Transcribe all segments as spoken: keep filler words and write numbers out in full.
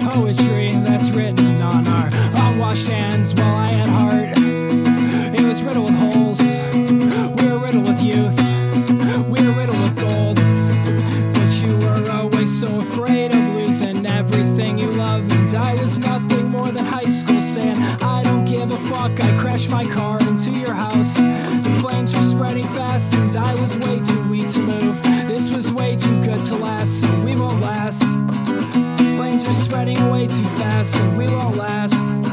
poetry that's written on our unwashed hands while I had heart. It was riddled with holes. We were riddled with youth. We were riddled with gold. But you were always so afraid of losing everything you love. And I was nothing more than high school saying, I don't give a fuck. I crashed my car into your house. The flames were spreading fast and I was way too weak to move. This was way too good to last, so we won't last. Flames are spreading way too fast and we won't last.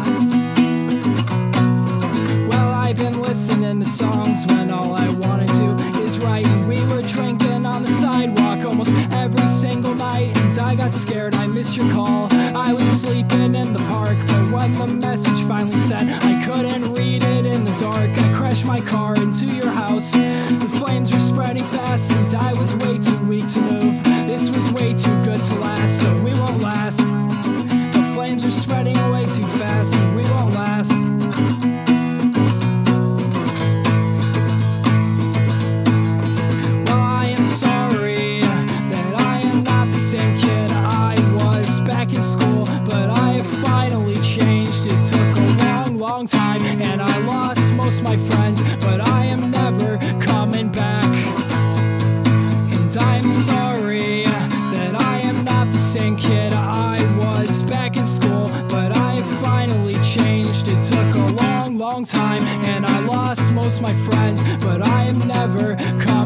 Well, I've been listening to songs when all I wanna do is write. We were drinking on the sidewalk almost every single night, and I got scared, I missed your call. I was sleeping in the park, but when the message finally said I couldn't read it in the dark, I crashed my car into your house. The flames were spreading fast and I was way too weak to move. This was way too good to last, so we won't last. The flames are spreading way too fast and we won't last. Well, I am sorry that I am not the same kid I was back in school, but I have finally changed. It took a long, long time and I lost most of my friends, but I am never coming back. And I'm sorry that I am not the same kid I was back in school, but I have finally changed. It took a long, long time and I lost most of my friends, but I am never coming back.